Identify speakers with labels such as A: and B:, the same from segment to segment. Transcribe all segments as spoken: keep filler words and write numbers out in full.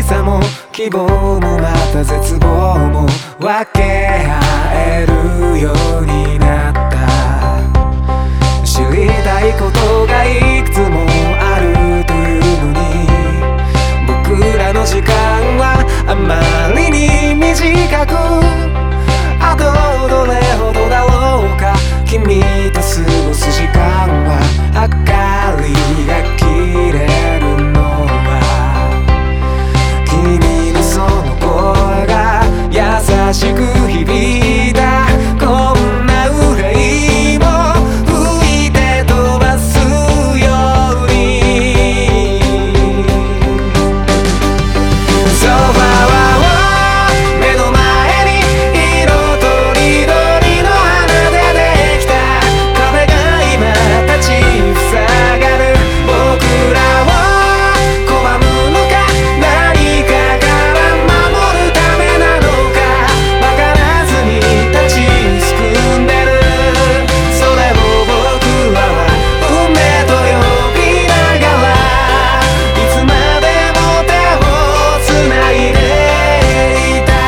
A: さも希望もまた絶望も分け合えるようになった。知りたいことがいくつもあるというのに、僕らの時間はあまりに短く、あとどれほどだろうか。君と過ごす時間は明かりが切れるのは、君のその声が優しく響いた。こんな憂いも吹いて飛ばすように。ソファは目の前に色とりどりの花でできた壁が今立ち塞がる。僕らを拒むのか、何かから守るためなのか、わからずに立ちすくんでる。それを僕らは運命と呼びながら、いつまでも手をつないでいた。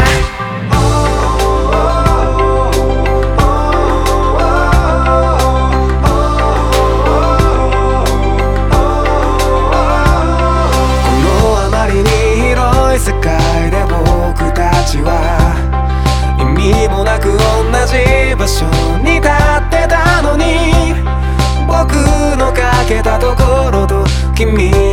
A: このあまりに広い世界で僕たちは意味もなく同じ場所に立ってたのに、僕のかけたところと君